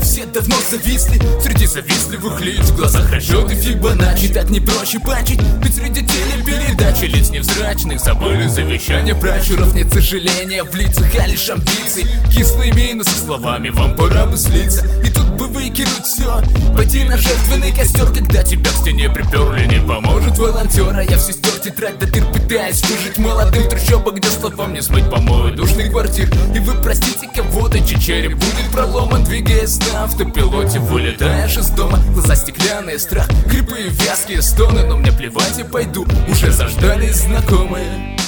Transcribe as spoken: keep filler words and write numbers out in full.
все давно зависли. Среди завистливых лиц в глазах расчеты Фибоначчи. Так не проще пачить, ведь среди телепередач лиц невзрачных забыли завещания пращуров. Нет сожаления в лицах, а лишь амбиций. Кислые минусы словами, вам пора бы слиться. И тут бы выкинуть все, пойти на жертвенный костер. Когда тебя к стене приперли, не поможет волонтера. Я все стер, тетрадь до дыр, пытаясь выжить молодым трущобах, где словам не смыть помои душных квартир. И вы простите кого-то, чей череп будет проломан, двигаясь на автопилоте, вылетаешь из дома. Глаза стеклянные, страх, грибы и вязкие стоны. Но мне плевать, я пойду, уже заждались знакомые.